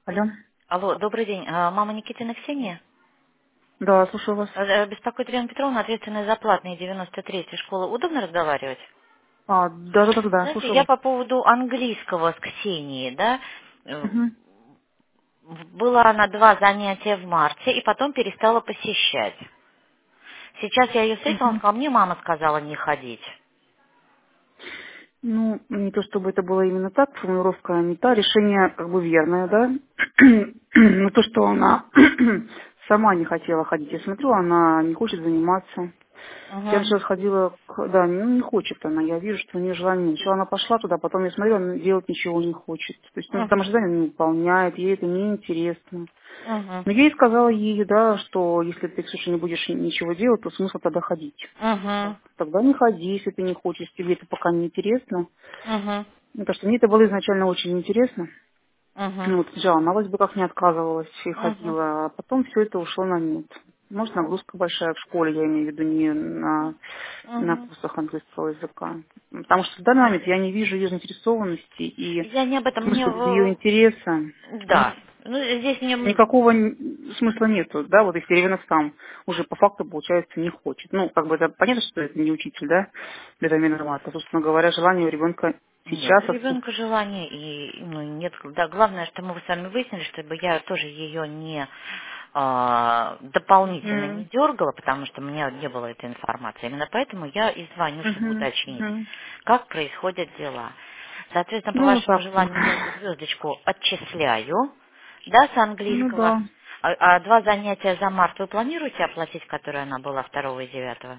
Алло. Алло, добрый день. Мама Никитина Ксения? Да, слушаю вас. Беспокоит Елена Петровна, ответственная за платные 93-й школы. Удобно разговаривать? Да, Знаете, слушаю я вас. по поводу английского с Ксенией, да, э, Мгм. была на 2 занятия в марте и потом перестала посещать. Сейчас я ее встретила, она Мгм. сказала, мне мама сказала не ходить. Ну, не то чтобы это было именно так, формулировка не та, решение как бы верное, да. Но то, что она сама не хотела ходить, я смотрю, она не хочет заниматься. Я Угу, сейчас ходила, да, ну, не хочет она, я вижу, что у нее желания нет. Сначала она пошла туда, потом я смотрю, она делать ничего не хочет. То есть, ну, там угу, ожидания не выполняет, ей это неинтересно. угу, Но я ей сказала ей, да, что если ты, Ксюша, не будешь ничего делать, то смысл тогда ходить. угу, Тогда не ходи, если ты не хочешь, тебе это пока не интересно. угу, Ну, потому что мне это было изначально очень интересно. угу, Ну, вот сначала она вроде бы как не отказывалась и угу, ходила, а потом все это ушло на нет. Может, нагрузка большая в школе, я имею в виду не на угу. курсах английского языка. Потому что в данный момент я не вижу ее заинтересованности и Я не об этом, мне... смысла ее интереса. Да, ну здесь мне... Никакого смысла нету, да, вот если ребенок сам уже по факту, получается, не хочет. Ну, как бы это понятно, что это не учитель, да, для замены мата. Собственно говоря, желание у ребенка Нет, сейчас у ребенка отсутствует. желание и ну, нет, да, главное, что мы с вами выяснили, чтобы я тоже ее не дополнительно не Мгм. дергала, потому что у меня не было этой информации. Именно поэтому я и звоню, чтобы Мгм. уточнить, Мгм. как происходят дела. Соответственно, по Ну, вот вашему так вот. желанию я эту звездочку отчисляю, да, с Ну английского. да. А 2 занятия за март вы планируете оплатить, которые она была 2 и 9?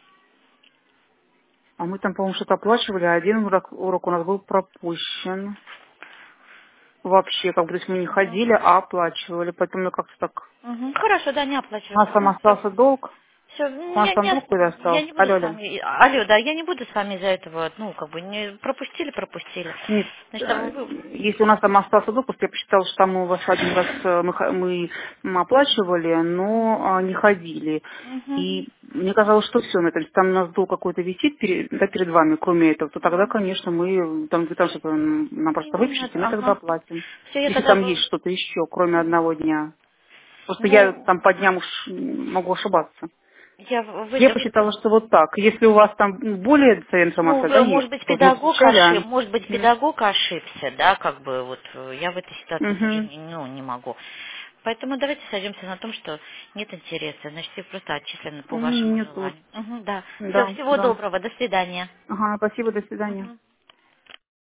А мы там, по-моему, что-то оплачивали, а один урок у нас был пропущен. Вообще, как бы, то есть мы не ходили, а оплачивали. Поэтому я как-то так... Угу. Хорошо, да, не У нас оплачиваем. там остался долг. Все, У нас там долг какой я остался. не буду Алло, с алло. вами, алло, да, я не буду с вами из-за этого, ну, как бы, не пропустили, пропустили. Нет, Значит, а вы, если у нас там остался допуск, я посчитала, что там у вас один раз мы оплачивали, но не ходили. угу. И мне казалось, что все, то есть там у нас долг какой-то висит да, перед вами, кроме этого, то тогда, конечно, мы там что-то нам просто Нет, выпишите, мы тогда ага. оплатим. Все, я Если тогда, там есть что-то еще, кроме одного дня. Просто я ну, там по дням уж могу ошибаться. Я вы, посчитала, что вот так. Если у вас там более достоверная ну, информация, да, есть, может быть, вот мы встречали, может быть, Мгм. педагог ошибся, да, как бы, вот, я в этой ситуации тоже, Мгм. ну, не могу. Поэтому давайте сойдемся на том, что нет интереса, значит, все просто отчислены по вашему Нет, вот, желанию. Угу, да. Все, да, всего да. доброго, до свидания. Ага, спасибо, до свидания. Мгм.